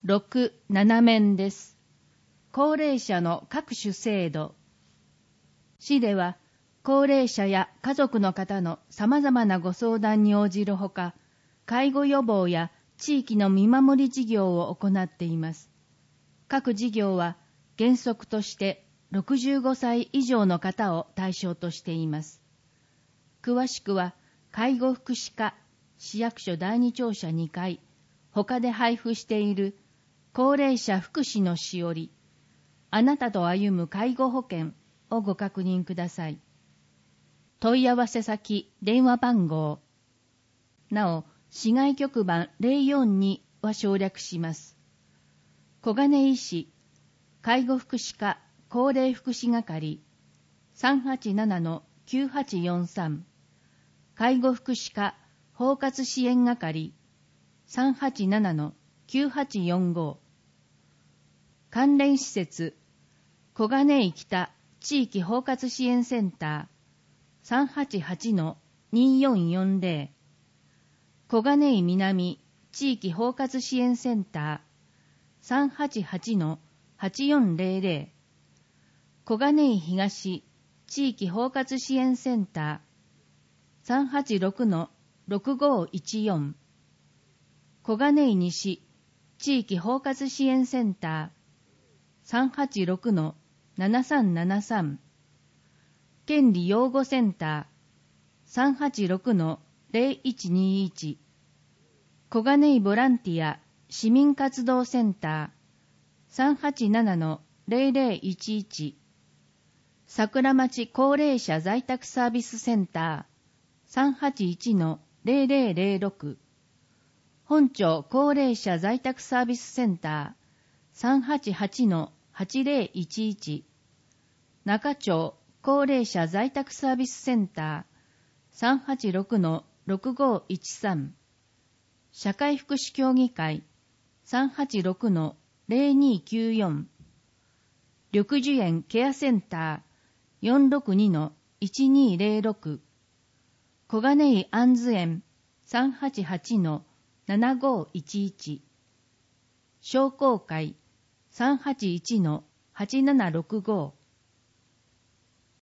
6、7面です。高齢者の各種制度。市では、高齢者や家族の方の様々なご相談に応じるほか、介護予防や地域の見守り事業を行っています。各事業は原則として65歳以上の方を対象としています。詳しくは、介護福祉課市役所第2庁舎2階、他で配布している高齢者福祉のしおり、あなたと歩む介護保険をご確認ください。問い合わせ先、電話番号。なお、市外局番042は省略します。小金井市、介護福祉課高齢福祉係 387-9843 介護福祉課包括支援係 387-9845 関連施設小金井北地域包括支援センター 388-2440 小金井南地域包括支援センター 388-8400 小金井東地域包括支援センター 386-6514 小金井西地域包括支援センター 386-7373 権利擁護センター 386-0121 小金井ボランティア市民活動センター 387-0011 桜町高齢者在宅サービスセンター 381-0006 本町高齢者在宅サービスセンター 388-8011 中町高齢者在宅サービスセンター 386-6513 社会福祉協議会 386-0294 緑樹園ケアセンター 462-1206 小金井安図園 388-7511 商工会 381-8765